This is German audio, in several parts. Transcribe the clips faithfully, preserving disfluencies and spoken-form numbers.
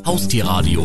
Haustierradio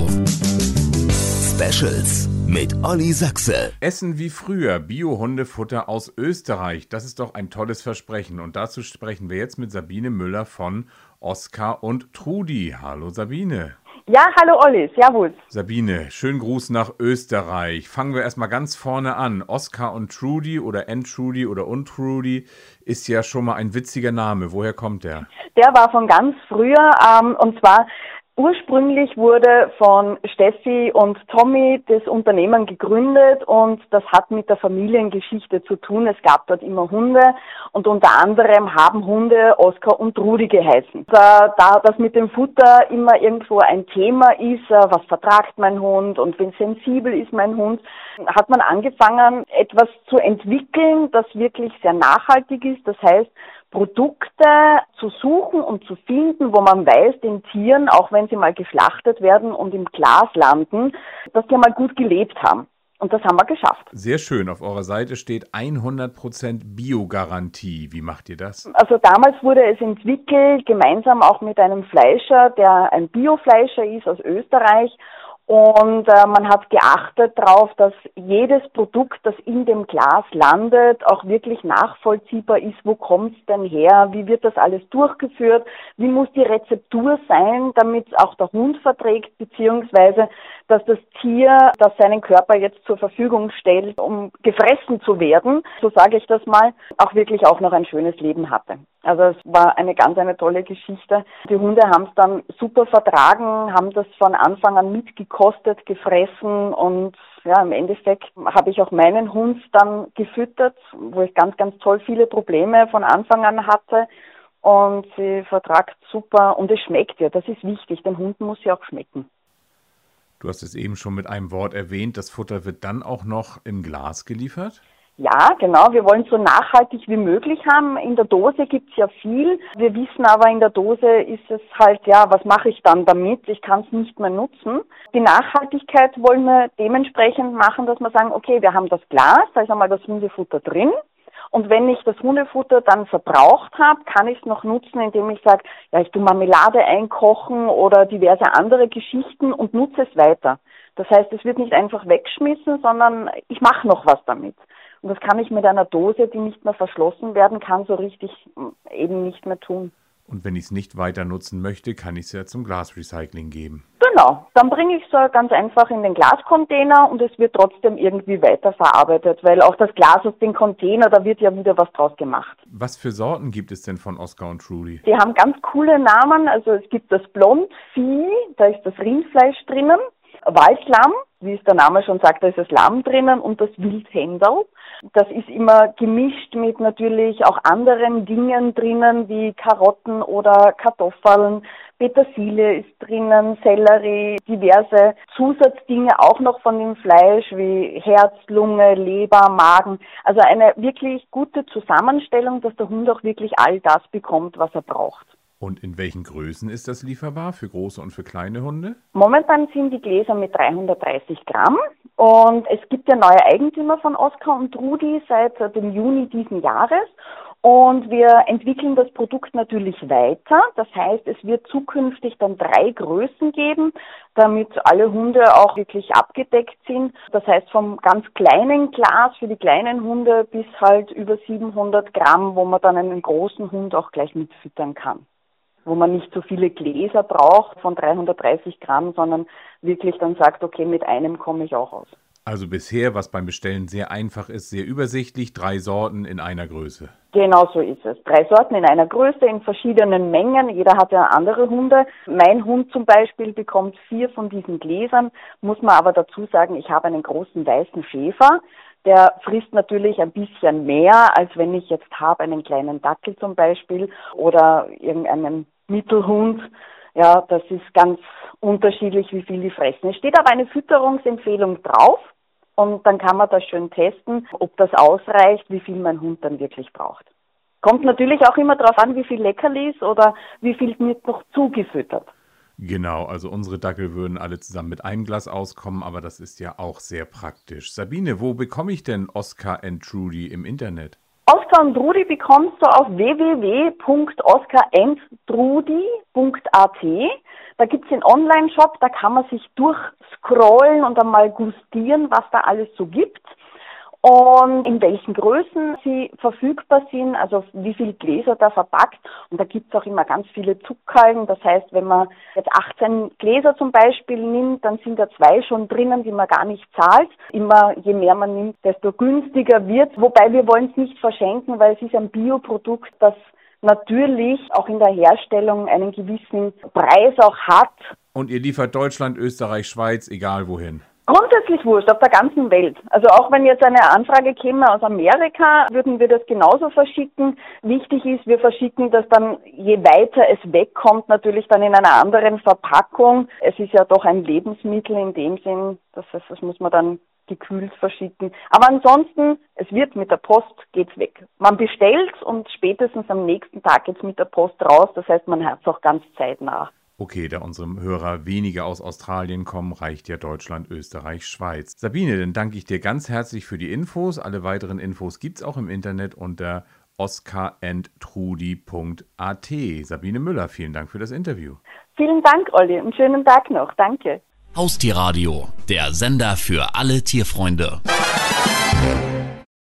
Specials mit Olli Sachse. Essen wie früher, Bio-Hundefutter aus Österreich. Das ist doch ein tolles Versprechen. Und dazu sprechen wir jetzt mit Sabine Müller von Oskar und Trudi. Hallo Sabine. Ja, hallo Olli, servus. Sabine, schönen Gruß nach Österreich. Fangen wir erstmal ganz vorne an. Oskar und Trudi oder N-Trudi oder Und-Trudi ist ja schon mal ein witziger Name. Woher kommt der? Der war von ganz früher ähm, und zwar ursprünglich wurde von Steffi und Tommy das Unternehmen gegründet und das hat mit der Familiengeschichte zu tun. Es gab dort immer Hunde und unter anderem haben Hunde Oskar und Trudi geheißen. Da, da das mit dem Futter immer irgendwo ein Thema ist, was vertragt mein Hund und wie sensibel ist mein Hund, hat man angefangen, etwas zu entwickeln, das wirklich sehr nachhaltig ist. Das heißt, Produkte zu suchen und zu finden, wo man weiß, den Tieren, auch wenn sie mal geschlachtet werden und im Glas landen, dass die mal gut gelebt haben. Und das haben wir geschafft. Sehr schön. Auf eurer Seite steht hundert Prozent Bio-Garantie. Wie macht ihr das? Also damals wurde es entwickelt, gemeinsam auch mit einem Fleischer, der ein Biofleischer ist aus Österreich. Und äh, man hat geachtet darauf, dass jedes Produkt, das in dem Glas landet, auch wirklich nachvollziehbar ist. Wo kommt es denn her? Wie wird das alles durchgeführt? Wie muss die Rezeptur sein, damit es auch der Hund verträgt, beziehungsweise dass das Tier, das seinen Körper jetzt zur Verfügung stellt, um gefressen zu werden, so sage ich das mal, auch wirklich auch noch ein schönes Leben hatte. Also es war eine ganz eine tolle Geschichte. Die Hunde haben es dann super vertragen, haben das von Anfang an mitgekostet, gefressen und ja, im Endeffekt habe ich auch meinen Hund dann gefüttert, wo ich ganz, ganz toll viele Probleme von Anfang an hatte und sie vertragt super und es schmeckt ja, das ist wichtig, den Hunden muss ja auch schmecken. Du hast es eben schon mit einem Wort erwähnt, das Futter wird dann auch noch im Glas geliefert? Ja, genau. Wir wollen es so nachhaltig wie möglich haben. In der Dose gibt's ja viel. Wir wissen aber, in der Dose ist es halt, ja, was mache ich dann damit? Ich kann es nicht mehr nutzen. Die Nachhaltigkeit wollen wir dementsprechend machen, dass wir sagen, okay, wir haben das Glas, da ist einmal das Hundefutter drin. Und wenn ich das Hundefutter dann verbraucht habe, kann ich es noch nutzen, indem ich sage, ja, ich tue Marmelade einkochen oder diverse andere Geschichten und nutze es weiter. Das heißt, es wird nicht einfach weggeschmissen, sondern ich mache noch was damit. Und das kann ich mit einer Dose, die nicht mehr verschlossen werden kann, so richtig eben nicht mehr tun. Und wenn ich es nicht weiter nutzen möchte, kann ich es ja zum Glasrecycling geben. Genau, dann bringe ich es ganz einfach in den Glascontainer und es wird trotzdem irgendwie weiterverarbeitet, weil auch das Glas aus dem Container, da wird ja wieder was draus gemacht. Was für Sorten gibt es denn von Oskar und Trudi? Die haben ganz coole Namen, also es gibt das Blondvieh, da ist das Rindfleisch drinnen, Waldlamm, wie es der Name schon sagt, da ist das Lamm drinnen und das Wildhändel. Das ist immer gemischt mit natürlich auch anderen Dingen drinnen, wie Karotten oder Kartoffeln. Petersilie ist drinnen, Sellerie, diverse Zusatzdinge auch noch von dem Fleisch wie Herz, Lunge, Leber, Magen. Also eine wirklich gute Zusammenstellung, dass der Hund auch wirklich all das bekommt, was er braucht. Und in welchen Größen ist das lieferbar, für große und für kleine Hunde? Momentan sind die Gläser mit dreihundertdreißig Gramm und es gibt ja neue Eigentümer von Oskar und Trudi seit dem Juni diesen Jahres und wir entwickeln das Produkt natürlich weiter. Das heißt, es wird zukünftig dann drei Größen geben, damit alle Hunde auch wirklich abgedeckt sind. Das heißt, vom ganz kleinen Glas für die kleinen Hunde bis halt über siebenhundert Gramm, wo man dann einen großen Hund auch gleich mitfüttern kann. Wo man nicht so viele Gläser braucht von dreihundertdreißig Gramm, sondern wirklich dann sagt, okay, mit einem komme ich auch aus. Also bisher, was beim Bestellen sehr einfach ist, sehr übersichtlich, drei Sorten in einer Größe. Genau so ist es. Drei Sorten in einer Größe, in verschiedenen Mengen. Jeder hat ja andere Hunde. Mein Hund zum Beispiel bekommt vier von diesen Gläsern. Muss man aber dazu sagen, ich habe einen großen weißen Schäfer. Der frisst natürlich ein bisschen mehr, als wenn ich jetzt habe einen kleinen Dackel zum Beispiel oder irgendeinen Mittelhund. Ja, das ist ganz unterschiedlich, wie viel die fressen. Es steht aber eine Fütterungsempfehlung drauf und dann kann man das schön testen, ob das ausreicht, wie viel mein Hund dann wirklich braucht. Kommt natürlich auch immer darauf an, wie viel Leckerlis oder wie viel wird noch zugefüttert. Genau, also unsere Dackel würden alle zusammen mit einem Glas auskommen, aber das ist ja auch sehr praktisch. Sabine, wo bekomme ich denn Oskar und Trudi im Internet? Oskar und Trudi bekommst du auf w w w punkt oskar and trudi punkt a t. Da gibt es einen Online-Shop, da kann man sich durchscrollen und einmal gustieren, was da alles so gibt. Und in welchen Größen sie verfügbar sind, also wie viel Gläser da verpackt. Und da gibt es auch immer ganz viele Zuckerln. Das heißt, wenn man jetzt achtzehn Gläser zum Beispiel nimmt, dann sind da zwei schon drinnen, die man gar nicht zahlt. Immer je mehr man nimmt, desto günstiger wird. Wobei wir wollen es nicht verschenken, weil es ist ein Bioprodukt, das natürlich auch in der Herstellung einen gewissen Preis auch hat. Und ihr liefert Deutschland, Österreich, Schweiz, egal wohin? Grundsätzlich wurscht, auf der ganzen Welt. Also auch wenn jetzt eine Anfrage käme aus Amerika, würden wir das genauso verschicken. Wichtig ist, wir verschicken das dann, je weiter es wegkommt, natürlich dann in einer anderen Verpackung. Es ist ja doch ein Lebensmittel in dem Sinn, das heißt, das muss man dann gekühlt verschicken. Aber ansonsten, es wird mit der Post, geht's weg. Man bestellt und spätestens am nächsten Tag geht's mit der Post raus. Das heißt, man hat es auch ganz zeitnah. Okay, da unsere Hörer weniger aus Australien kommen, reicht ja Deutschland, Österreich, Schweiz. Sabine, dann danke ich dir ganz herzlich für die Infos. Alle weiteren Infos gibt's auch im Internet unter oskar and trudi punkt a t. Sabine Müller, vielen Dank für das Interview. Vielen Dank, Olli. Einen schönen Tag noch. Danke. Haustierradio, der Sender für alle Tierfreunde.